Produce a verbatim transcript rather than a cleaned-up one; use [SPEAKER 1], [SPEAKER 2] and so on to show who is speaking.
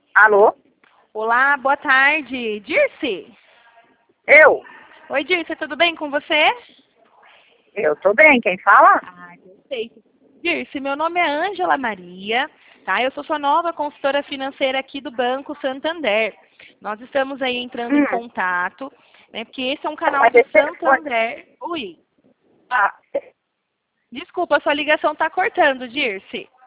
[SPEAKER 1] Alô?
[SPEAKER 2] Olá, boa tarde. Dirce?
[SPEAKER 1] Eu?
[SPEAKER 2] Oi, Dirce, tudo bem com você?
[SPEAKER 1] Eu tô bem, quem fala?
[SPEAKER 2] Ah, perfeito. Dirce, meu nome é Ângela Maria, tá? Eu sou sua nova consultora financeira aqui do Banco Santander. Nós estamos aí entrando em
[SPEAKER 1] Hum,
[SPEAKER 2] contato, né? Porque esse é um canal
[SPEAKER 1] mas
[SPEAKER 2] do
[SPEAKER 1] esse telefone...
[SPEAKER 2] Santander. Ui,
[SPEAKER 1] Ah,
[SPEAKER 2] desculpa, sua ligação tá cortando, Dirce.